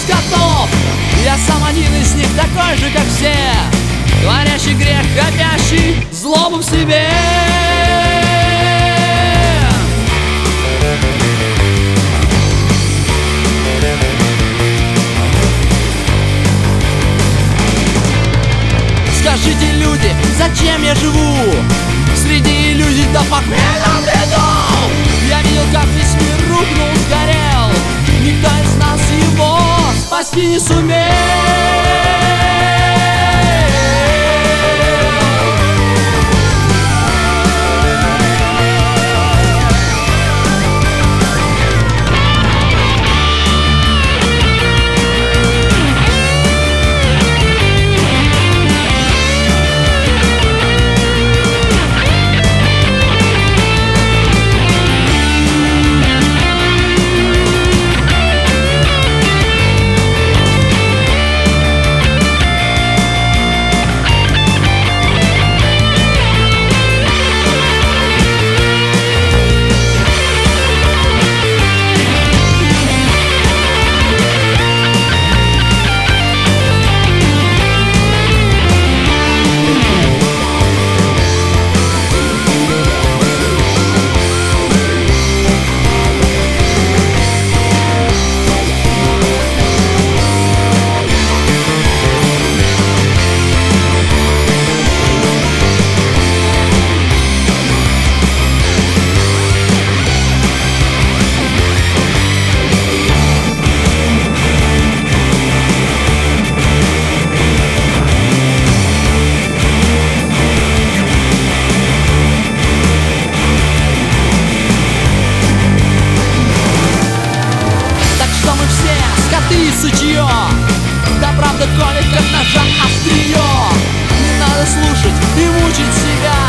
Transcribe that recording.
скотов. Я сам один из них, такой же, как все, творящий грех, копящий злобу в себе. Скажите, люди, зачем я живу среди иллюзий до похмельных бредов? Я видел, как весь мир рухнул, сгорел. Никто из нас его спасти не сумел. Скоты и сычье, да правда колет, как ножа острие. Не надо слушать и мучить себя.